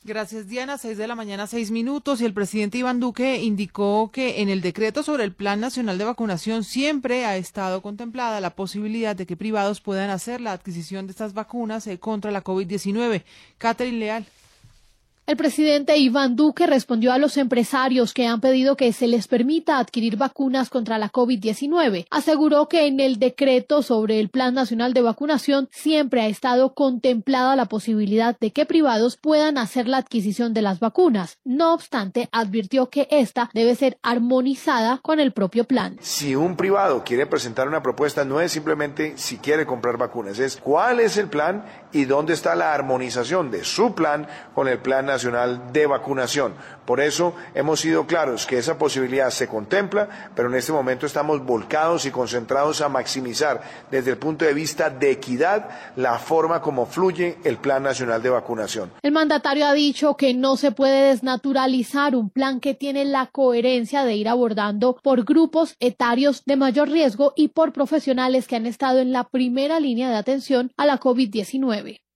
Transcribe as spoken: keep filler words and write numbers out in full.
Gracias, Diana. Seis de la mañana, seis minutos, y el presidente Iván Duque indicó que en el decreto sobre el Plan Nacional de Vacunación siempre ha estado contemplada la posibilidad de que privados puedan hacer la adquisición de estas vacunas eh, contra la COVID diecinueve. Catherine Leal. El presidente Iván Duque respondió a los empresarios que han pedido que se les permita adquirir vacunas contra la COVID diecinueve. Aseguró que en el decreto sobre el Plan Nacional de Vacunación siempre ha estado contemplada la posibilidad de que privados puedan hacer la adquisición de las vacunas. No obstante, advirtió que esta debe ser armonizada con el propio plan. Si un privado quiere presentar una propuesta, no es simplemente si quiere comprar vacunas, es cuál es el plan y dónde está la armonización de su plan con el Plan Nacional Nacional de Vacunación. Por eso hemos sido claros que esa posibilidad se contempla, pero en este momento estamos volcados y concentrados a maximizar desde el punto de vista de equidad la forma como fluye el Plan Nacional de Vacunación. El mandatario ha dicho que no se puede desnaturalizar un plan que tiene la coherencia de ir abordando por grupos etarios de mayor riesgo y por profesionales que han estado en la primera línea de atención a la COVID diecinueve.